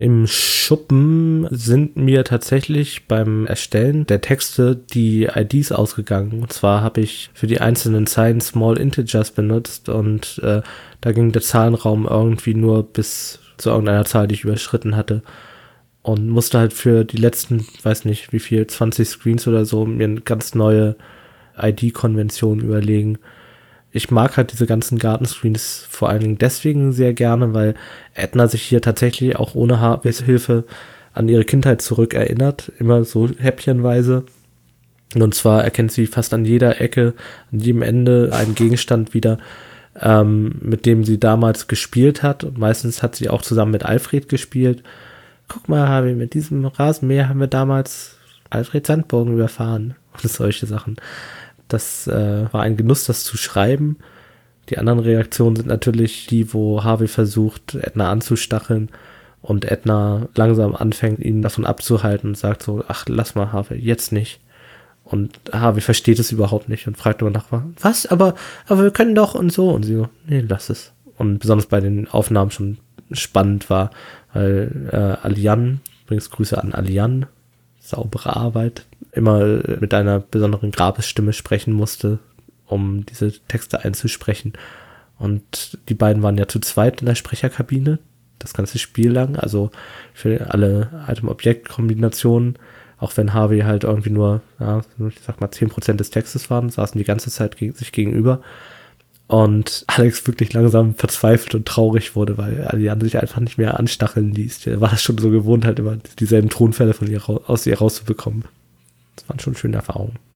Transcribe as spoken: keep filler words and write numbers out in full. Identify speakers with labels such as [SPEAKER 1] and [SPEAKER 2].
[SPEAKER 1] Im Schuppen sind mir tatsächlich beim Erstellen der Texte die I Ds ausgegangen. Und zwar habe ich für die einzelnen Zeilen Small Integers benutzt und äh, da ging der Zahlenraum irgendwie nur bis zu irgendeiner Zahl, die ich überschritten hatte. Und musste halt für die letzten, weiß nicht wie viel, zwanzig Screens oder so, mir eine ganz neue I D-Konvention überlegen. Ich mag halt diese ganzen Gartenscreens vor allen Dingen deswegen sehr gerne, weil Edna sich hier tatsächlich auch ohne Harveys Hilfe an ihre Kindheit zurück erinnert, immer so häppchenweise. Und zwar erkennt sie fast an jeder Ecke, an jedem Ende einen Gegenstand wieder, ähm, mit dem sie damals gespielt hat. Und meistens hat sie auch zusammen mit Alfred gespielt. Guck mal, Harvey, mit diesem Rasenmäher haben wir damals Alfred Sandburgen überfahren und solche Sachen. Das äh, war ein Genuss, das zu schreiben. Die anderen Reaktionen sind natürlich die, wo Harvey versucht, Edna anzustacheln und Edna langsam anfängt, ihn davon abzuhalten und sagt so, ach, lass mal, Harvey, jetzt nicht. Und Harvey versteht es überhaupt nicht und fragt immer nach, was, aber, aber wir können doch und so. Und sie so, nee, lass es. Und besonders bei den Aufnahmen schon spannend war, weil äh, Alian, übrigens Grüße an Alian, saubere Arbeit, immer mit einer besonderen Grabesstimme sprechen musste, um diese Texte einzusprechen. Und die beiden waren ja zu zweit in der Sprecherkabine, das ganze Spiel lang, also für alle Item-Objekt-Kombinationen, auch wenn Harvey halt irgendwie nur, ja, ich sag mal, zehn Prozent des Textes waren, saßen die ganze Zeit gegen sich gegenüber. Und Alex wirklich langsam verzweifelt und traurig wurde, weil Alian sich einfach nicht mehr anstacheln ließ. Er war das schon so gewohnt, halt immer dieselben Tonfälle von ihr aus ihr rauszubekommen. Das waren schon schöne Erfahrungen.